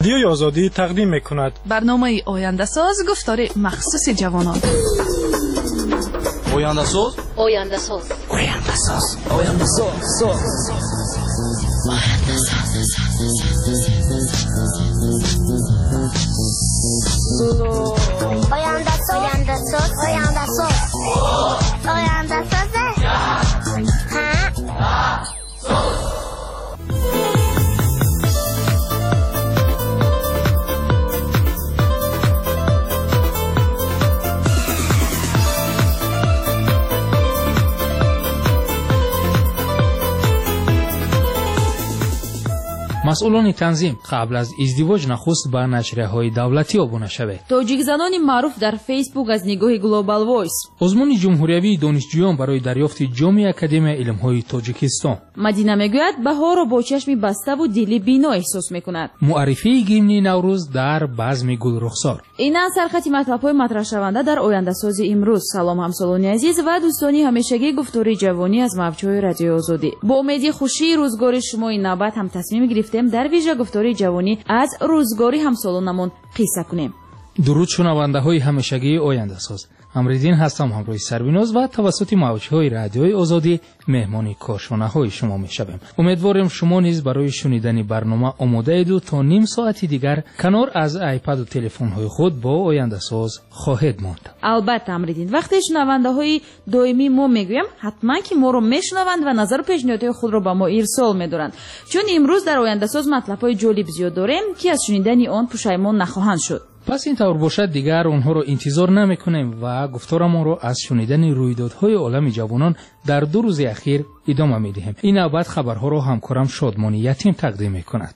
رادیوی آزادی تقدیم می‌کند. برنامه آینده ساز گفتار مخصوص جوانان. آینده ساز، آینده ساز، آینده ساز، آینده ساز. آینده ساز، آینده ساز، آینده ساز، آینده ساز. مسئولان تنظیم قبل از ازدواج نخست به نشریه‌های دولتی آبونه شوید. توجیک زنان معروف در فیسبوک از نگاه گلوبال وایس. آزمون جمهوریوی دانشجویان برای دریافت جام اکادمی علم‌های تاجیکستان. مدینه میگوید بهار را با چشم بسته و دل بینا احساس میکند. معرفی گیمنی نوروز در بزم گل رخسار. این سرخط مطلب‌های مطرح شونده در آینده ساز امروز. سلام همسالان عزیز و دوستانی همیشگی گفتاری جوانی از موج‌های رادیو آزادی. با امید خوشی روزگار شما این نوبت هم تصمیم گرفتیم در ویژه گفتاری جوانی از روزگاری همسالانمون قصه کنیم. درود شنونده‌های همیشگی آینده ساز. امریدین هستم همراه سربیناز و توسط موج‌های رادیوی آزادی مهمان کارشناس‌های شما می‌شویم. امیدوارم شما نیز برای شنیدن برنامه آماده اید و تا نیم ساعتی دیگر کنار از آیپد و تلفن‌های خود با آینده ساز خواهید ماند. البته امریدین وقتی شنونده‌های دائمی ما میگویم حتما که ما رو میشنوند و نظر و پیشنهادهای خود رو به ما ارسال می‌دارند، چون امروز در آینده ساز مطلب‌های جالب زیاد داریم که از شنیدن آن پشیمان نخواهند شد. پس این طور باشد دیگر آنها را انتظار نمی‌کنیم و گفتارمان را از شنیدن رویدادهای عالم جوانان در 2 روز اخیر ادامه می‌دهیم. این نوبت خبرها را همکارم شادمانی یتیم تقدیم می‌کند.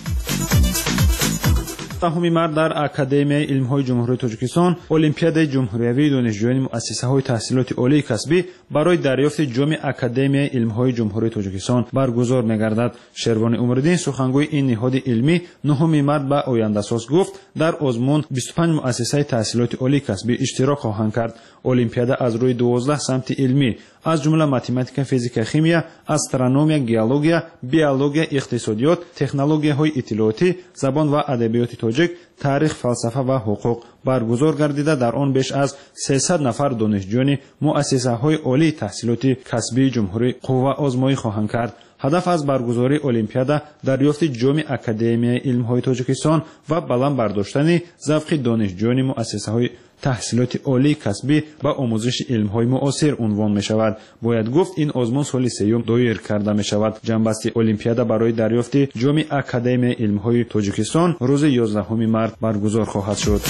10 март дар Академияи илмҳои ҷумҳурии Тоҷикистон олимпиадаи ҷумҳуриявии донишҷӯёни муассисаҳои таҳсилоти олии касбӣ барои дарёфти ҷоми Академияи илмҳои ҷумҳурии Тоҷикистон баргузор мегардад. Шервони Умриддин сухангӯи ин ниҳоди илмӣ 9 март ба Ояндасоз гуфт дар озмун 25 муассисаи таҳсилоти олии касбӣ иштирок хоҳанд кард. Олимпиада аз рӯи 12 самти илмӣ аз ҷумла математика, физика, химия, астрономия, геология, биология, иқтисодиёт, технологияҳои иттилоотӣ, забон ва адабиёти тоҷик, таърих, фалсафа ва ҳуқуқ баргузор гардида дар он беш аз 300 нафар донишҷӯёни муассисаҳои олии таҳсилоти касбии ҷумҳурӣ қувваозмоӣ хоҳанд кард. ҳадаф аз баргузории олимпиада дарёфти ҷоми Академияи илмҳои Тоҷикистон ва баланд бардоштани завқи донишҷӯёни муассисаҳои таҳсилоти олии касбӣ ба омӯзиши илмҳои муосир унвон мешавад. бояд гуфт ин озмун соли сеюм доир карда мешавад. ҷанбасти олимпиада барои дарёфти ҷоми Академияи илмҳои Тоҷикистон рӯзи 11 март баргузор хоҳад шуд.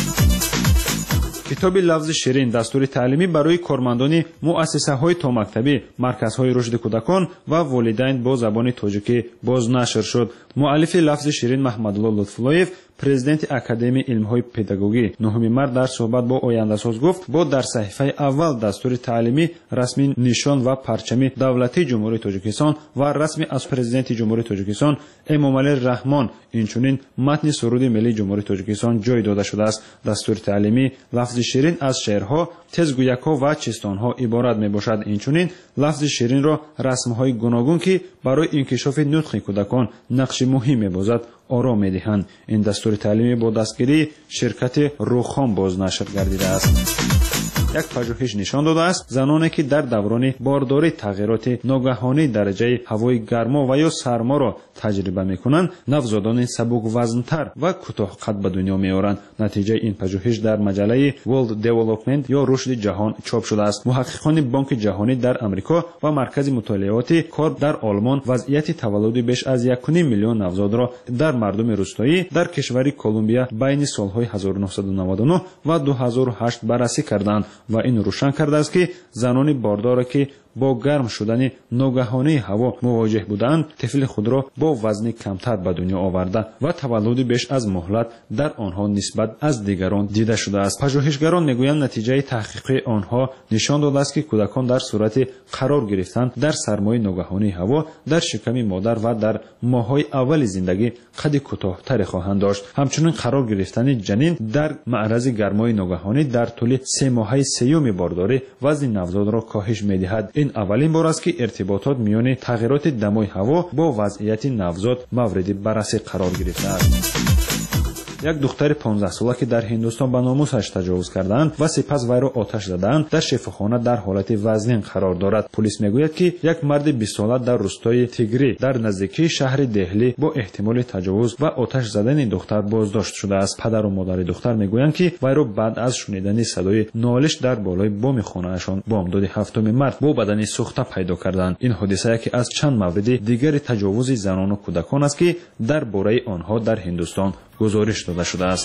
китоби лафзи ширин дастури таълимӣ барои кормандони муассисаҳои томактабӣ, марказҳои рушди кӯдакон ва волидайн бо забони тоҷикӣ бознашр шуд. муаллифи лафзи ширин Маҳмадулло Лутфуллоев президенти Академияи илмҳои педагогӣ 9 март дар суҳбат бо Ояндасоз гуфт бо дар саҳифаи аввал дастури таълимӣ расми нишон ва парчами давлатии ҷумҳурии Тоҷикистон ва расми аз президенти ҷумҳурии Тоҷикистон Эмомалӣ Раҳмон инчунин матни суруди миллии ҷумҳурии Тоҷикистон ҷой дода шудааст. дастури таълимӣ лафзи ширин аз шеърҳо, тезгӯякҳо ва чистонҳо иборат мебошад. инчунин лафзи ширинро расмҳои гуногун ки барои инкишофи нутқи кӯдакон нақши муҳим мебозад ором медиҳанд. ин дастури таълимӣ бо дастгирии ширкати Рухон бознашр гардидааст. як пажӯҳиш нишон додааст заноне ки дар даврони бордори тағйироти ногаҳонии дараҷаи ҳавои гармо ва ё сарморо таҷриба мекунанд, навзодони сабуквазнтар ва кӯтоҳқад ба дунё меоранд. натиҷаи ин пажӯҳиш дар маҷалаи World Development ё рушди ҷаҳон чоп шудааст. муҳаққиқони Бонки ҷаҳонӣ дар Амрико ва Маркази мутолиёти кор дар Олмон вазъияти таваллуди беш аз 1,5 миллион навзодро дар мардуми рӯстоӣ дар кишвари Колумбия байни солҳои 1999 ва 2008 баррасӣ карданд ва ин рӯшан кардааст ки занони бордоре ки бо гарм шудани ногаҳонии ҳаво мувоҷеҳ буданд, тифли худро бо вазни камтар ба дунё оварда ва таваллуди беш аз муҳлат дар онҳо нисбат аз дигарон дида шудааст. пажӯҳишгарон мегӯянд натиҷаи таҳқиқи онҳо нишон додааст ки кӯдакон дар сурати қарор гирифтан дар сармои ногаҳонии ҳаво дар шиками модар ва дар моҳҳои аввали зиндагӣ қади кӯтоҳтаре хоҳанд дошт. ҳамчунин қарор гирифтани ҷанин дар маърази гармои ногаҳонӣ дар тӯли 3 моҳаи сеюми бордорӣ вазни навзодро коҳиш медиҳад. ин аввалин бор аст ки иртиботот миёни тағйироти дамои ҳаво бо вазъияти навзод мавриди баррасӣ қарор гирифтааст. یک دختر 15 ساله که در هندوستان به ناموسش تجاوز کردند و سپس وی را آتش زدند در شفاخانه در حالت وزنین قرار دارد. پلیس میگوید که یک مرد 20 ساله در روستای تیگری در نزدیکی شهر دهلی با احتمال تجاوز و آتش زدن دختر بازداشت شده است. پدر و مادر دختر میگویند که وی را بعد از شنیدن صدای نالش در بالای بام خانه‌شان بامداد 7 مارس با بدن سوخته پیدا کردند. این حادثه یکی از چند مورد دیگر تجاوز زنان و کودکان است که درباره آنها در هندوستان گزارش داده شده است.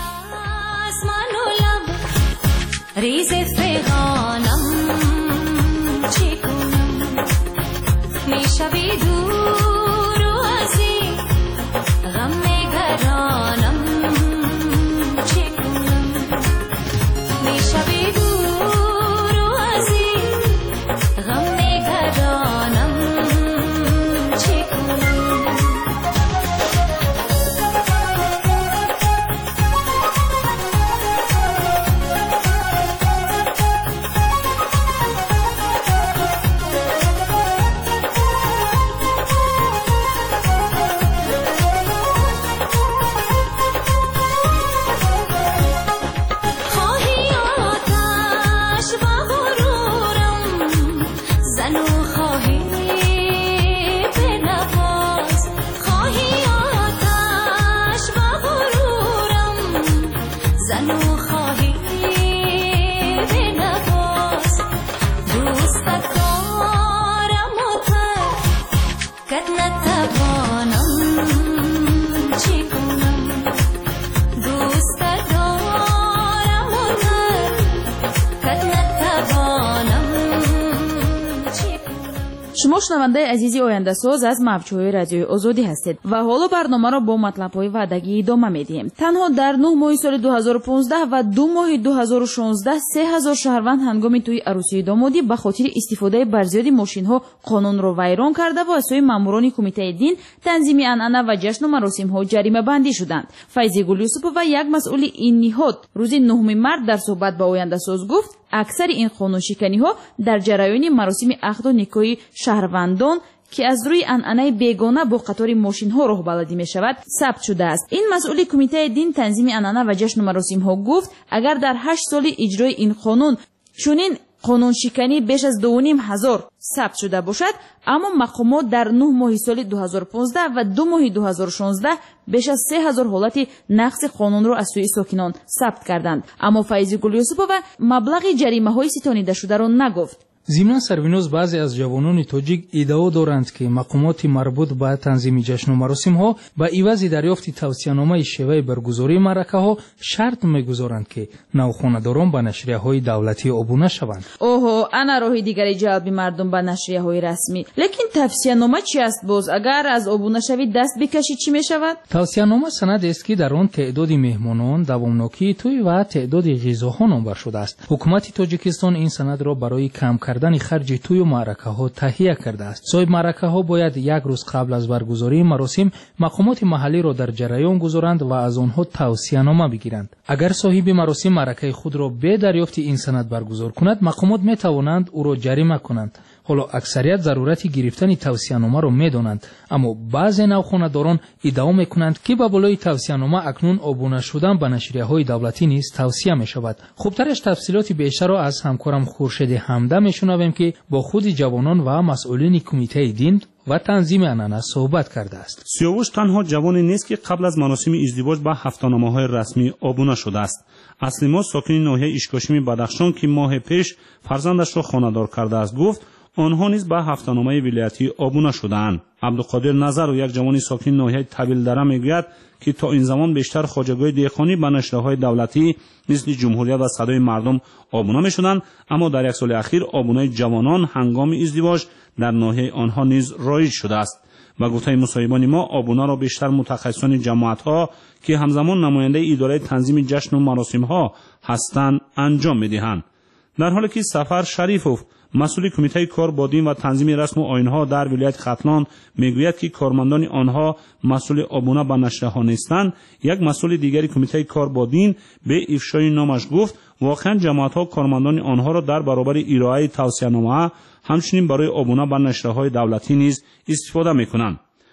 شما شنونده عزیزی آینده ساز از موج‌های رادیوی آزادی هستید و حالا برنامه را با مطلب‌های وعدگی ادامه می‌دهیم. تنها در 9 ماه سال 2015 و 2 ماه 2016 3000 شهروند هنگام توی عروسی دامادی به خاطر استفاده بر زیادی ماشین‌ها قانون را ویران کرده و از سوی ماموران کمیته دین، تنظیم عنعنه و جشن و مراسم‌ها جریمه بندی شدند. فیضی گل یوسفова یک مسئول این نهاد روز 9 مارس در صحبت با آینده ساز گفت اکثر این قانون‌شکنی‌ها در جریان مراسم عقد و نکاح شهروندان که از روی عنعنه بیگانه با قطار ماشین‌ها راه بلدی می‌شود ثبت شده است. این مسئول کمیته دین، تنظیم عنعنه و جشن و مراسم‌ها گفت اگر در 8 سال اجرای این قانون چنین قانون شکنی بیش از 2500 ثبت شده باشد، اما مقامات در 9 ماه سال 2015 و 2 ماه 2016 بیش از 3000 حالت نقض قانون را از سوی ساکنان ثبت کردند. اما فیضی گل یوسفova مبلغ جریمه‌های ستانیده شده را نگفت. ضمن سروینوز بعضی از جوانان تاجیک ادعا دارند که مقامات مربوط به تنظیم جشن و مراسم‌ها به عوض دریافت توصیه‌نامه شیوه برگزاری معرکه‌ها شرط می‌گذارند که نوخانه‌داران به نشریه‌های دولتی عبور شوند. اوه، انا راه دیگری جلب مردم به نشریه‌های رسمی. لیکن توصیه‌نامه چی است باز؟ اگر از عبور نشوید دست بکشید چی می‌شود؟ توصیه‌نامه سند است که در آن تعداد مهمانان، دوامناکی توی و تعداد غذاها نامبر شده است. حکومت تاجیکستان این سند را برای کم کردن خرج توی و معرکه‌ها تهیه کرده است. صاحب معرکه‌ها باید یک روز قبل از برگزاری مراسم مقامات محلی را در جریان گذارند و از آنها توصیه‌نامه بگیرند. اگر صاحب مراسم معرکه خود را به دریافت این سند برگزار کند، مقامات می‌توانند او را جریمه کنند. حالا اکثریت ضرورت گرفتن توصیه‌نامه را می‌دانند، اما بعضی نوخانه‌داران ادعا می‌کنند که با بالای توصیه‌نامه اکنون عبور شدن به نشریه‌های دولتی نیز توصیه می‌شود. خوبترش تفصیلات بیشتر را از همکارم خورشید حمده می‌شنویم که با خود جوانان و مسئولین کمیته دین و تنظیم عنعنه صحبت کرده است. سیاوش تنها جوانی نیست که قبل از مراسم ازدواج به هفته‌نامه‌های رسمی عبور شده است. اسلیما ساکن ناحیه اشکاشمی بدخشان که ماه پیش فرزندش را خانه‌دار کرده است گفت آنها نیز به هفته‌نامه ولایتی عبور شده‌اند. عبدالقادر نظر و یک جوانی ساکن ناحیه طویل دره میگوید که تا این زمان بیشتر خواجگاه دیخانی به نشریه‌های دولتی مثل جمهوریت و صدای مردم عبور می‌شدند، اما در یک سال اخیر عبور جوانان هنگام ازدواج در ناحیه آنها نیز رایج شده است. با گفته مصاحبان ما عبور را بیشتر متخصصان جماعت‌ها که همزمان نماینده اداره تنظیم جشن و مراسم‌ها هستند انجام می‌دهند. در حالی که سفر شریفوف مسئول کمیته کار با دین و تنظیم رسم و آیین‌ها در ولایت ختلان میگوید که کارمندان آنها مسئول عبور به نشریه‌ها نیستند. یک مسئول دیگری کمیته کار با دین به افشای نامش گفت واقعا جماعت‌ها کارمندان آنها را در برابر ارائه توصیه‌نامه همچنین برای عبور به نشریه‌های دولتی نیز استفاده می‌کنند.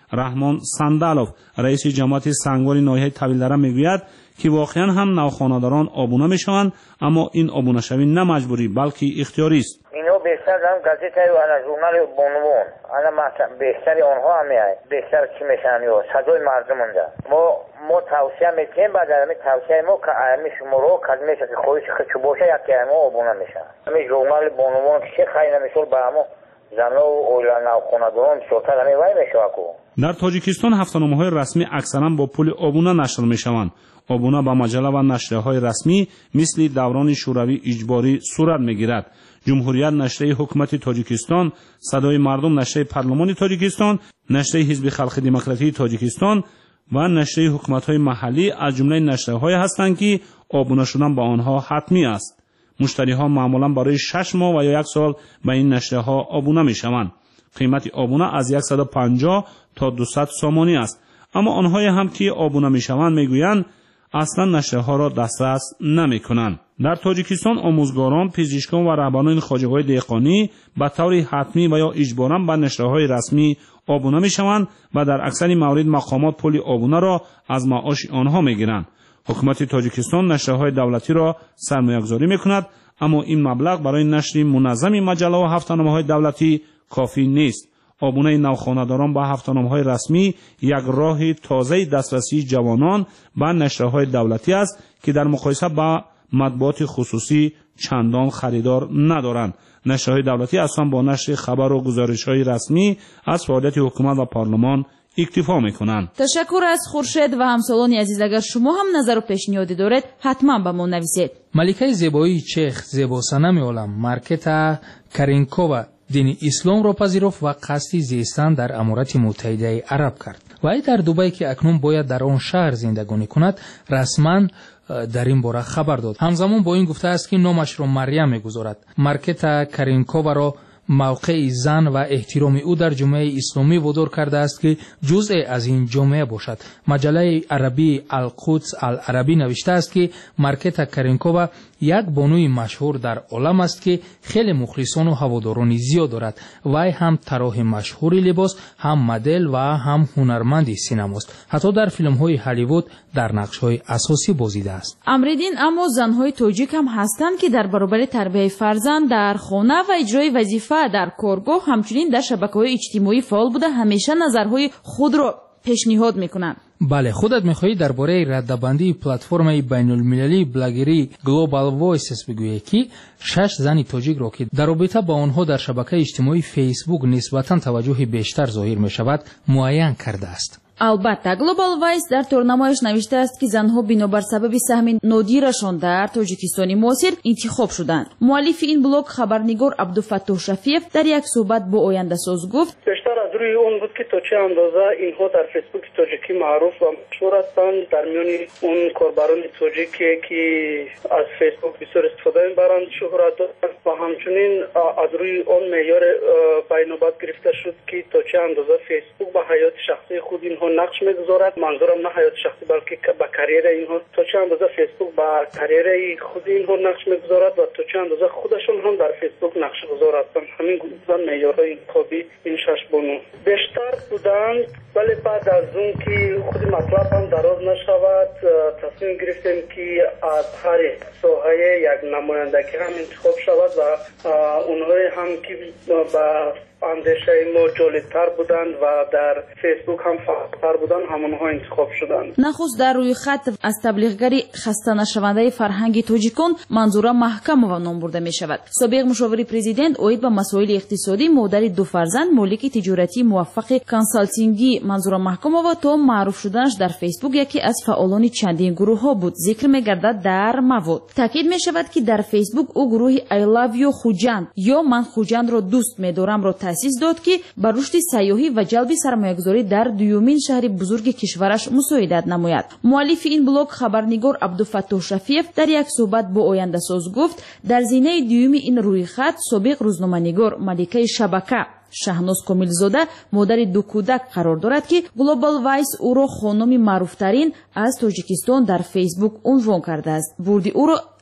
رحمان سندالوف رئیس جماعت سنگوار ناحیه طویل‌دره میگوید که واقعا هم نوخانه‌داران آبونه میشوند، اما این آبونه شوی نه مجبوری بلکه اختیاری است. اینو بیشتر هم گازیته و ژورنال بونوون انا بیشتر آنها هم بیشتر چی میشن یا صدای مردم مونده ما توصیه میکنیم بعد از توصیه ما که امی شما رو کد میشه که خودش چه باشه یکی ما آبونه میشن امی ژورنال بونوون که خیلی نمیشول به همو زنها و اولا نوخانه‌داران شورتر همی وای میشه کو. در تاجیکستان هفته‌نامه‌های رسمی اکثرا با پول آبونه نشر میشوند. آبونه با مجله و نشریه‌های رسمی مثل دوران شوروی اجباری صورت میگیرد. جمهوریت نشریه حکومت تاجیکستان، صدای مردم نشریه پارلمان تاجیکستان، نشریه حزب خلق دموکراتی تاجیکستان و نشریه حکومت‌های محلی از جمله نشریه‌های هستند که آبونه شدن با آنها حتمی است. مشتری‌ها معمولاً برای 6 ماه و یا 1 سال به این نشریه‌ها آبونه می‌شوند. قیمت آبونه از 150 تا 200 سومانی است. اما آنهایی هم که آبونه می‌شوند میگویند اصلا نشریه‌ها را دسترس نمی‌کنند. در تاجیکستان آموزگاران، پزشکان و رهبران خواجگاه‌های دهقانی به طور حتمی و یا اجباراً به نشریه‌های رسمی آبونه می‌شوند و در اکثر موارد مقامات پول آبونه را از معاش آنها می‌گیرند. حکومت تاجیکستان نشریه‌های دولتی را سرمایه‌گذاری می‌کند، اما این مبلغ برای نشر منظم مجله و هفته‌نامه‌های دولتی کافی نیست. آبونه نوخانه‌داران با هفته‌نامه‌های رسمی یک راه تازه دسترسی جوانان به نشریه‌های دولتی است که در مقایسه با مطبوعات خصوصی چندان خریدار ندارند. نشریه‌های دولتی اصلا با نشر خبر و گزارش‌های رسمی از فعالیت حکومت و پارلمان اکتفا می‌کنند. تشکر از خورشید و همسالان عزیز. اگر شما هم نظر و پیشنهادی دارید حتما به ما نویسید. ملکه زیبایی چخ زیباسنم عالم مارکتا کارینکووا دین اسلام را پذیرفت و قصد زیستن در امارات متحده عرب کرد. وی در دبی که اکنون باید در آن شهر زندگانی کند رسما در این باره خبر داد. همزمان با این گفته است که نامش را مریم می‌گذارد. مارکتا کارینکووا را موقع زن و احترام او در جامعه اسلامی وادار کرده است که جزء از این جامعه باشد. مجله عربی القدس العربی نوشته است که مارکتا کارینکووا یک بانوی مشهور در عالم است که خیلی مخلصان و هواداران زیاد دارد. وی هم طراح مشهور لباس، هم مدل و هم هنرمند سینماست. حتی در فیلم‌های هالیوود در نقش‌های اساسی بازیده است. امریدین اما زن‌های تاجیک هم هستند که در برابر تربیت فرزند در خانه و اجرای وظیفه در کارگاه همچنین در شبکه‌های اجتماعی فعال بوده همیشه نظرهای خود را پیشنهاد می‌کنند. بله، خودت می‌خواهی درباره ردبندی پلتفرم بین‌المللی بلاگری گلوبال وایسز بگویی که 6 زن تاجیک را که در رابطه با آنها در شبکه اجتماعی فیسبوک نسبتاً توجه بیشتر ظاهر می‌شود معین کرده است. البته گلوبال وایس در تورنمایش نوشته است که زنها بنابر سبب سهم نادیرشان در تاجیکستان معاصر انتخاب شدند. مؤلف این بلاگ خبرنگار عبدالفتاح شفیف در یک صحبت با آینده ساز گفت بیشتر از روی اون بود که تا چه اندازه اینها در فیسبوک تاجیکی معروف و مشهور هستند. در میان اون کاربران تاجیکی که از فیسبوک بسیار استفاده می‌برند شهرت دارند و همچنین از روی اون معیار بین‌الملل گرفته شد که تا چه اندازه فیسبوک به حیات شخصی خود اینها نقش می‌گذارد. منظورم نه حیات شخصی بلکه به کریر اینها، تا چه اندازه فیسبوک به کریر خود اینها نقش می‌گذارد و تا چه اندازه خودشون هم در فیسبوک نقش گذار هستند. همین گفتن معیارهای انتخابی این 6 بانو بیشتر بودند، ولی بعد از اون که خود مطلب هم دراز نشود تصمیم گرفتیم که از هر ساحه یک نمایندگی هم انتخاب شود و اونهایی هم که با اندیشه ما جالب‌تر بودند و در فیسبوک هم فعال‌تر بودند همونها انتخاب شدند. نخست در روی خط از تبلیغگری خسته نشونده فرهنگ تاجیکان منظور محکم و نام برده می شود. سابق مشاور پرزیدنت اوید به مسائل اقتصادی، مادر 2 فرزند، مالک تجارتی موفق کانسالتینگی منظور محکم و تا معروف شدنش در فیسبوک یکی از فعالان چندین گروه ها بود ذکر می گردد در مواد. تاکید می شود که در فیسبوک او گروه I love you خوجند یا من خوجند را دوست می دارم را تأسیس داد که بر رشد سیاحی و جلب سرمایه‌گذاری در دومین شهر بزرگ کشورش مساعدت نماید. مؤلف این بلاگ خبرنگار عبدالفتاح شفیف در یک صحبت با آینده ساز گفت در زینه دوم این روی خط سابق روزنامه‌نگار ملکه شبکه شهناز کاملزاده مادر 2 کودک قرار دارد که گلوبال وایس او را خانم معروفترین از تاجیکستان در فیسبوک عنوان کرده است. بردی او را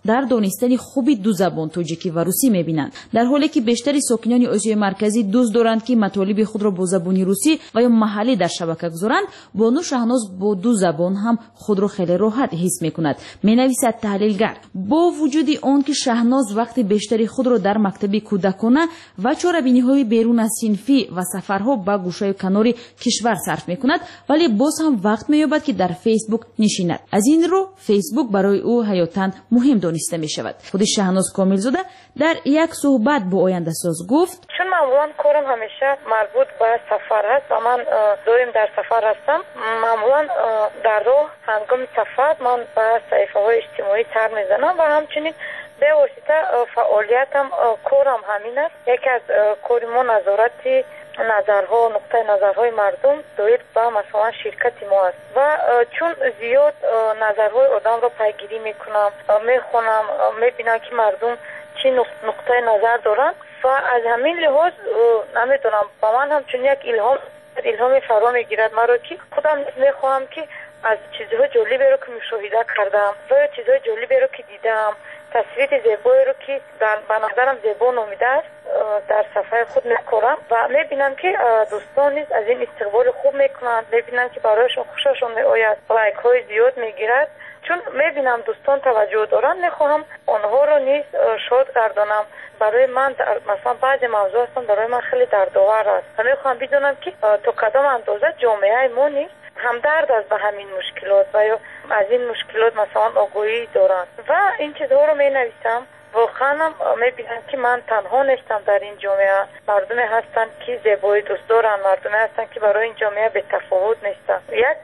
در دانستن خوبی دو زبان توجیکی و روسی می‌بینند، در حالی که بیشتر ساکنان آسیای مرکزی دوست دارند که مطالب خود را با زبان روسی و یا محلی در شبکه گذارند. بانو شهناز با دو زبان هم خود را خیلی راحت حس می‌کند. می‌نویسد تحلیلگر: با وجود آن که شهناز وقت بیشتری خود را در مکتب کودکانه و چاره‌بینی‌های بیرون از صنفی و سفرها به گوشه کنار کشور صرف می‌کند، ولی باز هم وقت می‌یابد که در فیسبوک نشیند. از این رو فیسبوک برای او حیاتاً مهم دانسته می‌شود. خود شهناز کاملزاده در یک صحبت با آینده ساز گفت: چون معمولاً کارم همیشه مربوط به سفر هست و من دائم در سفر هستم. معمولاً در راه هنگام سفر من به صفحه‌های اجتماعی سر می‌زنم و همچنین به واسطه فعالیتم کارم همین است. یکی از کاری ما نظارت نظرها و نقطه نظرهای مردم دایر به مثلا شرکت ما است و چون زیاد نظرهای آدم را پیگیری میکنم، میخونم، میبینم که مردم چی نقطه نظر دارن و از همین لحاظ نمیدونم با من همچون یک الهام فرا میگیرد مرا که خودم میخواهم که از چیزهای جالبی رو که مشاهده کردم و چیزهای جالبی رو که دیدم، تصویر زیبایی رو که به نظرم زیبا نامیده است در صفحه خود میکنم و میبینم که دوستان نیز از این استقبال خوب میکنند. میبینم که برایشون خوششون میآید، لایک های زیاد میگیرد. چون میبینم دوستان توجه دارن، میخواهم آنها رو نیز شاد گردانم. برای من مثلا بعضی موضوع هستن برای من خیلی دردآور است و میخواهم بدونم که تا کدام اندازه جامعه ما نیز همدرد است به همین مشکلات و یا از این مشکلات مثلا آگاهی دارند و این چیزها رو می نویسم. واقعا می بینم که من تنها نیستم در این جامعه. مردمی هستند که زیبایی دوست دارن، مردمی هستند که برای این جامعه به تفاوت نیستن. یک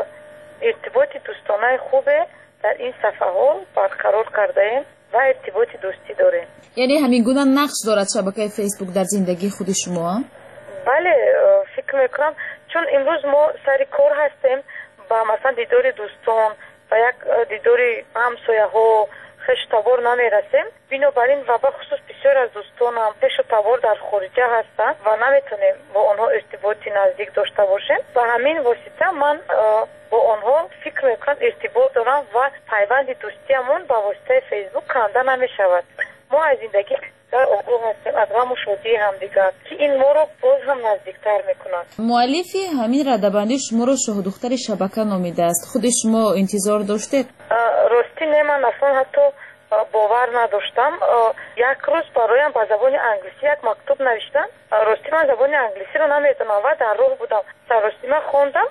ارتباط دوستانه خوبه در این صفحه ها برقرار کرده ایم و ارتباط دوستی داریم. یعنی همین گونه نقش دارد شبکه فیسبوک در زندگی خود شما؟ بله، فکر میکنم چون امروز ما سر کار هستیم با مثلا دیدار دوستان و یک دیدار همسایه ها خش تبار نمیرسیم، بنابراین و به خصوص بسیار از دوستان هم خش تبار در خارجه هستن و نمیتونیم با آنها ارتباطی نزدیک داشته باشیم و همین واسطه من با آنها فکر میکنم ارتباط دارم و پیوند دوستیمون با واسطه فیسبوک کنده نمیشود. ما از زندگی در آگاه هستیم، از غم و شادی هم دیگر که این ما رو باز هم نزدیکتر میکنند. مؤلفی همین ردبندی شما رو شاه دختر شبکه نامیده است. خود شما انتظار داشته؟ راستی نه، من اصلا حتی باور نداشتم. یک روز برایم با زبان انگلیسی یک مکتوب نوشتن. راستی من زبان انگلیسی رو نمیدونم و در راه بودم. راستی من خوندم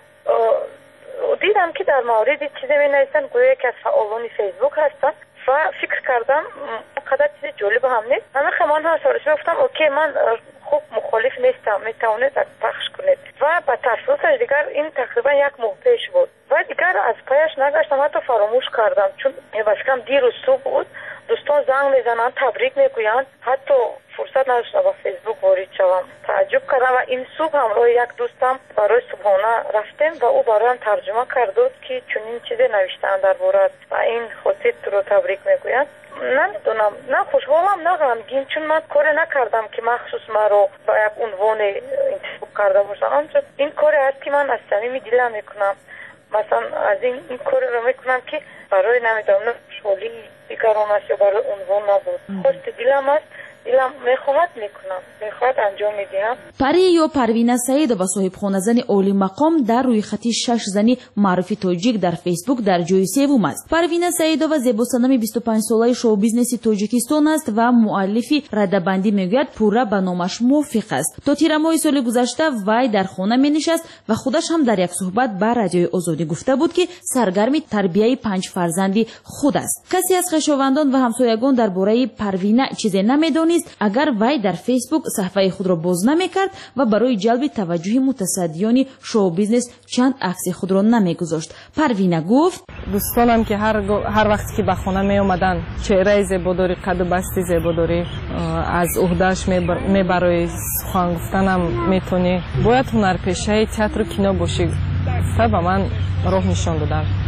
دیدم که در مورد چیزی می نویسن گویا که از فعالان فیسبوک هستن و فکر کردم قدر چیز جالب هم نیست. همه خمان ها سالسی گفتم اوکی من خوب مخالف نیستم، میتونید پخش کنید و با تفصیلش دیگر این تقریبا یک ماه پیش بود و دیگر از پایش نگشتم، حتی فراموش کردم چون بسکم دیر و صبح بود. دوستان زنگ میزنن، تبریک میگویند، حتی فرصت نداشتم با فیسبوک وارد شوم. تعجب کردم و این صبح همراه یک دوستم برای صبحانه رفتیم و او برایم ترجمه کرد که چنین چیزی نوشتن درباره و این خاطر تو رو تبریک میگویند. نمیدونم، نه خوشحالم نه غمگین، چون من کار نکردم که مخصوص من رو با یک عنوان انتخاب کرده باشم. این کار هست که من از صمیم دلم میکنم. مثلا از این کار رو میکنم که برای نمیدونم خوشحالی دیگران است یا برای عنوان نبود. خواست دلم است، دلم میخواهد میکنم، میخواهد انجام میدیم. پری یا پروینه سعید و صاحب خانه زن عالی مقام در روی خطی 6 زنی معروف تاجیک در فیسبوک در جای سوم است. پروینه سعید و زیباسنام 25 ساله شو بیزنس تاجیکستان است و مؤلفی ردبندی میگوید پورا به نامش موافق است. تا تیر ماه سال گذشته وی در خانه می نشست و خودش هم در یک صحبت با رادیوی آزادی گفته بود که سرگرم تربیت 5 فرزندی خود است. کسی از خویشاوندان و همسایگان درباره پروینه چیزی نمیدانست اگر وی در فیسبوک صفحه خود را باز نمیکرد و برای جلب توجه متصدیان شو بیزنس چند عکس خود را نمیگذاشت. پروینه گفت دوستانم که هر وقتی که به خانه می اومدن چهره زیباداری، قد و بستی زیباداری، از عهده‌اش میبره، سخن گفتنم میتونی، باید هنرپیشه تئاتر و کینو باشی، تا به من راه نشان دادن.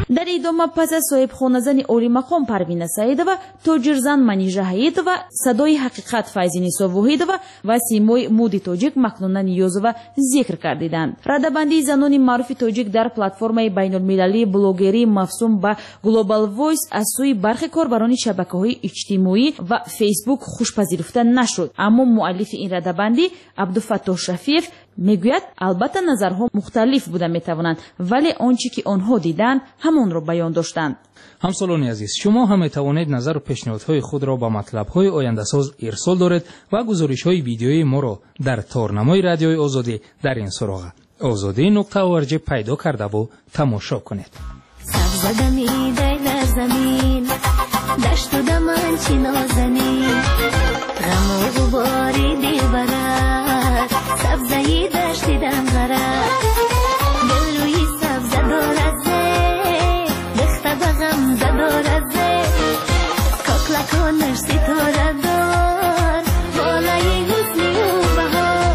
در ادامه پس از صاحب خانزن اولی مقام پروین سعیدова توجرزن منیژه حییتова صدای حقیقت فیض وحیدова و سیمای مودی توجیک مکنونه نیوزова ذکر کردیدند. ردبندی زنان معروف توجیک در پلتفرم بین المللی بلوگری مفهوم با گلوبال وایس از سوی برخی کاربران شبکه‌های اجتماعی و فیسبوک خوشپذیرفته نشد. اما مؤلف این ردبندی عبدالفتاح شفیف میگوید البته نظرها مختلف بوده میتوانند ولی آنچه که آنها دیدند همان را بیان داشتند. همسالان عزیز، شما هم میتوانید نظر و پیشنهادهای خود را با مطلب‌های آینده‌ساز ارسال دارید و گزارش‌های ویدیویی ما را در تارنمای رادیوی آزادی در این سراغ azadi.org پیدا کرده و تماشا کنید. سبزدمی در زمین دشت و دمن چی نازنین غم و غباری دیبرد سبزهی دشتی دم غرد دل روی سبزه دارد زه دخته بغم دارد زه کاکلکانش ستاره دار بالای حسنی و بهار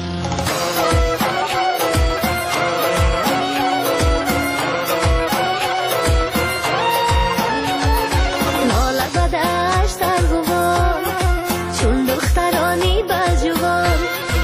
لاله بدشت ترگوان چون دخترانی بجوان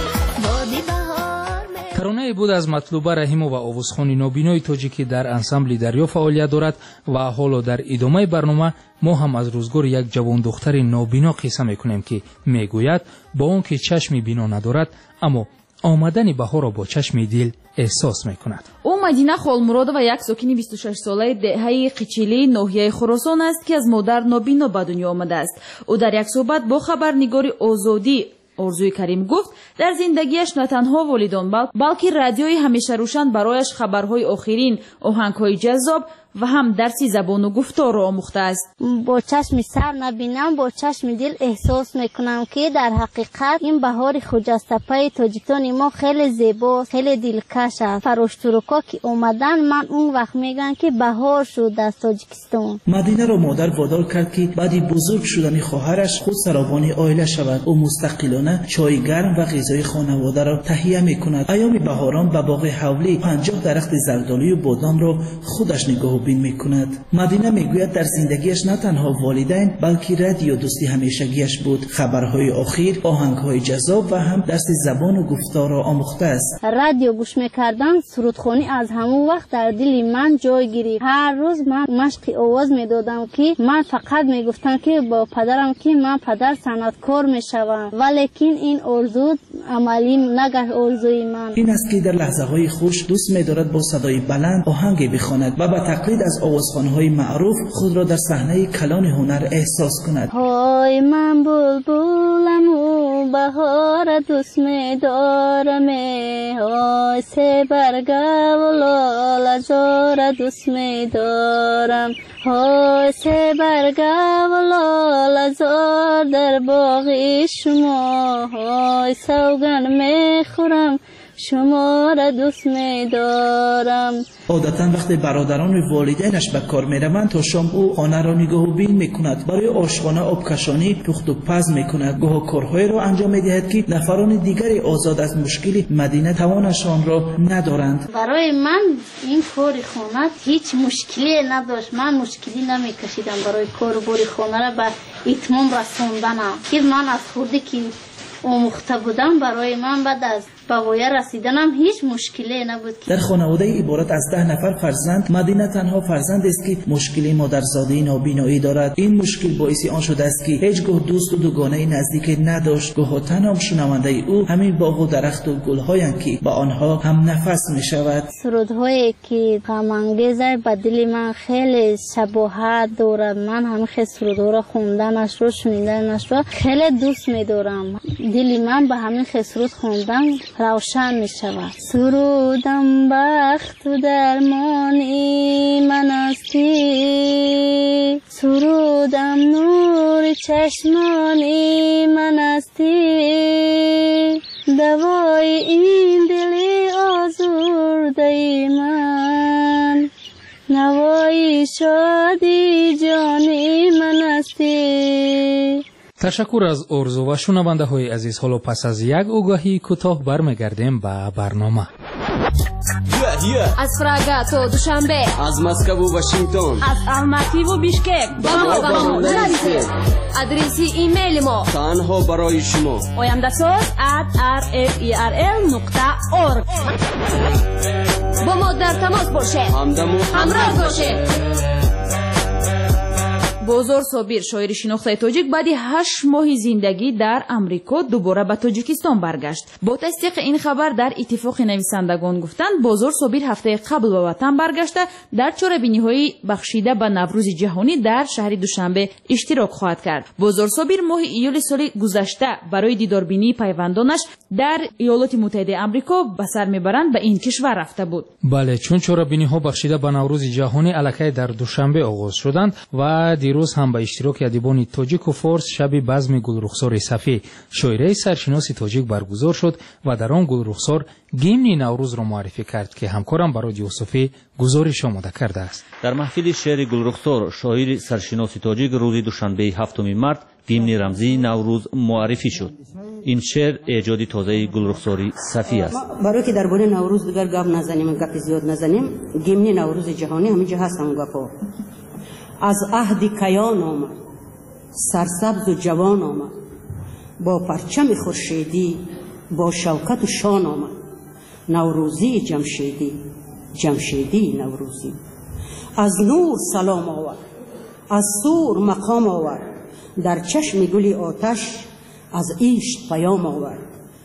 بادی بهار ترانه بود از مطلوبه رحیمو و آوازخوان نابینای تاجیکی در انسمبل دریا فعالیت دارد و حالا در ادامه برنامه ما هم از روزگار یک جوان دختر نابینا قصه میکنیم که میگوید با اون که چشم بینا ندارد اما آمدن بهار را با چشم دل احساس میکند. او مدینه خالمرادова یک ساکن 26 ساله دهه قیچیلی ناحیه خراسان است که از مادر نابینا به دنیا آمده است. او در یک صحبت با خبرنگار آزادی آرزوی کریم گفت در زندگیش نه تنها والدان بلکه رادیوی همیشه روشن برایش خبرهای آخرین، آهنگهای جذاب و هم درسی زبان و گفتار را آموخته است. با چشم سر نبینم با چشم دل احساس میکنم که در حقیقت این بهار خجستپای تاجیکستان ما خیلی زیبا، خیلی دلکش است. فراشتروکا که اومدن من اون وقت میگن که بهار شد در تاجیکستان. مدینه را مادر وادار کرد که بعد بزرگ شدن خواهرش خود سرابان عائله شود. او مستقلانه چای گرم و غذای خانواده را تهیه میکند. ایام بهاران به باغ حولی 50 درخت زردالو و بادام را خودش نگاه بین میکند. مدینه میگوید در زندگیش نه تنها والدین بلکه رادیو دوستی همیشگیش بود. خبرهای آخر، آهنگهای جذاب و هم درس زبان و گفتار را آموخته است. رادیو گوش میکردن سرودخوانی از همون وقت در دل من جای گرفت. هر روز من مشق آواز میدادم که من فقط میگفتم که با پدرم که من پدر صنعتکار میشوم ولیکن این آرزو عملی نگشت. آرزوی من این است که در لحظه های خوش دوست می‌دارد با صدای بلند آهنگ بخواند و با تقلید از آوازخوان‌های معروف خود را در صحنه کلان هنر احساس کند. های من بلبلم و بهار دوست می‌دارم، های سه برگه و لاله زار دوست می‌دارم، های سه برگه و لاله زار در باغ شما، های سوگن میخورم شما را دوست می‌دارم. عادتاً وقتی برادران و والدینش به کار می‌روند تا شام او خانه را نگاه و بین می‌کند. برای آشخانه آبکشانی پخت و پز می‌کند. گاه کارهایی را انجام می‌دهد که نفران دیگری آزاد از مشکل مدینه توانشان را ندارند. برای من این کار خانه هیچ مشکلی نداشت. من مشکلی نمی‌کشیدم برای کار خانه را به اتمام رساندن. که من از خودی که آموخته بودم برای من بعد از بوایه رسیدنم هیچ مشکلی نبود. در خانواده عبارت از 10 نفر فرزند مدینه تنها فرزند است که مشکلی مادرزاده نابینایی دارد. این مشکل باعث آن شده است که هیچگاه دوست و دوگانه نزدیک نداشت. گاه تنها شنونده او همین باغ و درخت و گل‌هایند که با آنها هم نفس می‌شود. سرودهایی که غم انگیز به دل من خیلی شباهت دارد. من همین سرودها را خوندنش رو شنیدنش رو خیلی دوست می‌دارم. دل من به همین سرود خوندن روشن می شود. سرودم بخت و درمانی من استی، سرودم نور چشمانی من استی، دوای این دلی آزرده من، نوای شادی جانی من استی. تشکر از آرزو و شنونده های عزیز. حالا پس از یک آگاهی کوتاه برمیگردیم به برنامه. از پراگا تا دوشنبه، از مسکو و واشنگتن، از الماتی و بیشکک با ما نرسید. آدرس ایمیل ما تنها برای شما oyamdasoz@rferl.org. با ما در تماس باشه، همراه باشه. бозор собир шоири шинохтаи тоҷик баъди 8 моҳи зиндагӣ дар амрико дубора ба тоҷикистон баргашт. бо тасдиқи ин хабар дар иттифоқи нависандагон гуфтанд бозор собир ҳафтаи қабл ба ватан баргашта дар чорабиниҳои бахшида ба наврӯзи ҷаҳонӣ дар шаҳри душанбе иштирок хоҳад кард. бозор собир моҳи июли соли гузашта барои дидорбинии пайвандонаш дар иёлоти муттаҳидаи амрико ба сар мебаранд ба ин кишвар рафта буд. бале чун чорабиниҳо бахшида ба наврӯзи ҷаҳонӣ аллакай дар душанбе оғоз шуданд ва дирӯз ҳам ба иштироки адибони тоҷику форс шаби базми гулрухсори сафӣ шоираи саршиноси тоҷик баргузор шуд ва дар он гулрухсор гимни наврӯзро муаррифӣ кард ки ҳамкорам бароди юсуфӣ гузориш омода кардааст. дар маҳфили шеъри гулрухсор шоири саршиноси тоҷик рӯзи душанбеи 7 март гимни рамзии наврӯз муаррифӣ шуд. ин шеър эҷоди тазаи гулрухсори сафӣ аст. барое ки дар бораи наврӯз дигар гап назанем, гапи зиёд назанем, гимни наврӯзи ҷаҳонӣ ҳаминҷо ҳаст ҳам гапо. از عهد کیان آمد سرسبز و جوان آمد با پرچم خورشیدی با شوکت و شان آمد نوروزی جمشیدی جمشیدی نوروزی از نور سلام آورد از سور مقام آورد در چشم گلی آتش از عشق پیام آورد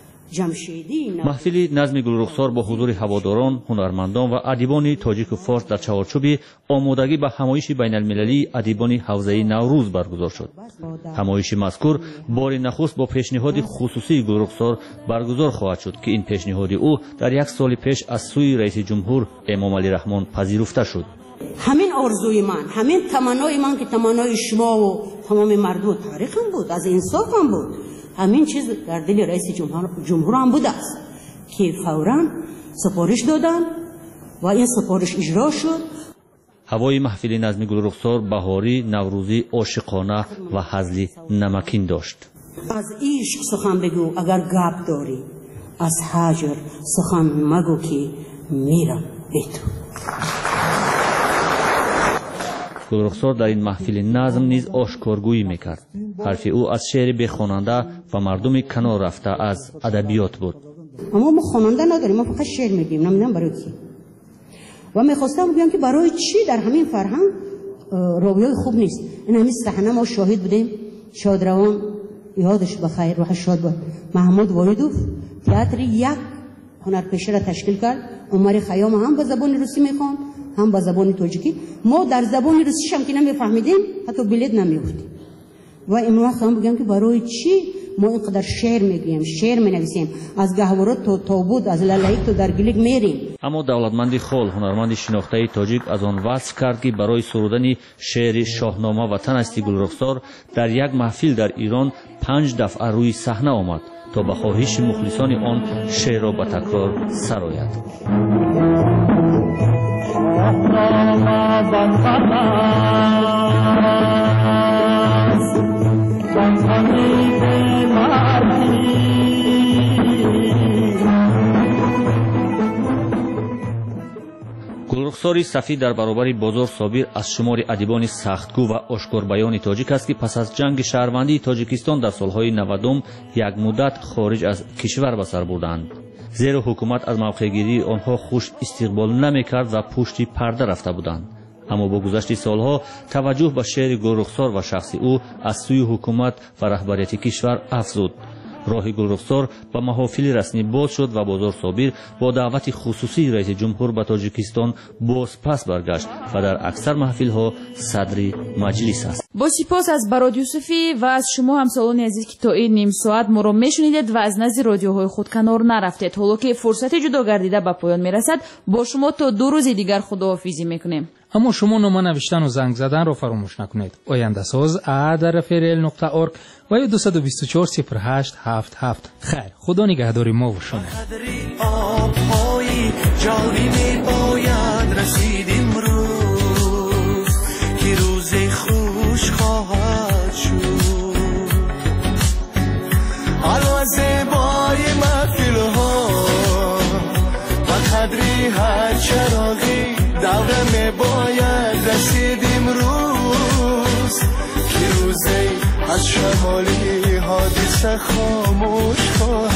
маҳфили назми гулрухсор бо ҳузури ҳаводорон ҳунармандон ва адибони тоҷику форс дар чаҳорчӯби омодагӣ ба ҳамоиши байналмилалии адибони ҳавзаи наврӯз баргузор шуд. ҳамоиши мазкур бори нахуст бо пешниҳоди хусусии гулрухсор баргузор хоҳад шуд ки ин пешниҳоди ӯ дар 1 соли пеш аз сӯи раиси ҷумҳур эмомалӣ раҳмон пазируфта шуд. ҳамин орзуи ман, ҳамин таманнои ман ки таманнои шумову тамоми мардуми тариқам буд, аз инсофам буд. همین چیز در دل رئیس جمهور هم بوده است که فوراً سفارش دادن و این سفارش اجرا شد. ҳавои маҳфили назми гулрухсор баҳорӣ, наврӯзӣ, ошиқона ва ҳазли намакин дошт. از عشق سخن بگو اگر گپ داری، از هجر سخن مگو که میرم به تو. гулрухсор дар ин маҳфили назм низ ошкоргӯӣ мекард. ҳарфи ӯ аз шеъри бехонанда ва мардуми канор рафта аз адабиёт буд. اما ما خواننده نداریم، ما فقط شعر میگیم، نمیدونم برای کی. و میخواستم بگم که برای چی در همین فرهنگ راویای خوب نیست. این همین صحنه ما شاهد بودیم. شادروان یادش بخیر روح شاد باد، محمود واردوف تئاتر یک هنرپیشه را تشکیل کرد. عمر خیام هم به زبان روسی میخواند هم به زبان تاجیکی. ما در زبان روسیش هم که نمیفهمیدیم حتی بلیط نمیافتیم. و امروز خواهم بگم که برای چی ما اینقدر شعر میگیم، شعر مینویسیم، از گهوارات تا تابوت، از لالایی تا درگلیک میریم. اما دولتمندی خول هنرمندی شناخته‌ای تاجیک از آن وصف کرد که برای سرودن شعر شاهنامه وطن است گلرخسار در یک محفل در ایران 5 دفعه روی صحنه آمد تا به خواهش مخلصان آن شعر را به تکرار سرآید. гулрухсори сафӣ дар баробари бозор собир аз шумори адибони сахтгӯ ва ошкорбаёни тоҷик аст ки пас аз ҷанги шаҳрвандии тоҷикистон дар солҳои 90 як муддат хориҷ аз кишвар ба сар бурданд. зеро ҳукумат аз мавқеъгирии онҳо хуш истиқбол намекард ва пушти парда рафта буданд. аммо бо гузашти солҳо таваҷҷӯҳ ба шеъри гулрухсор ва шахси ӯ аз сӯи ҳукумат ва раҳбарияти кишвар афзуд. роҳи гулрухсор ба маҳофили расмӣ боз шуд ва бозор собир бо даъвати хусусии раиси ҷумҳур ба тоҷикистон боз пас баргашт ва дар аксар маҳфилҳо садри маҷлис аст. бо сипос аз барод юсуфӣ ва аз шумо ҳамсолони азиз ки то ин ним соат моро мешунидед ва аз назди родиоҳои худ канор нарафтед. ҳоло ки фурсати ҷудо гардида ба поён мерасад, бо шумо то 2 рӯзи дигар худоҳофизӣ мекунем. аммо шумо нома навиштану занг заданро фаромӯш накунед. ояндасоз @rfrl.org ва ё 224 08 77. хайр, худо нигаҳдори мо ва шумо. جاری می باید رسید امروز که روز خوش خواهد شد. حالا زیبای محفل ها و از شمالی حادثه خاموش خواهد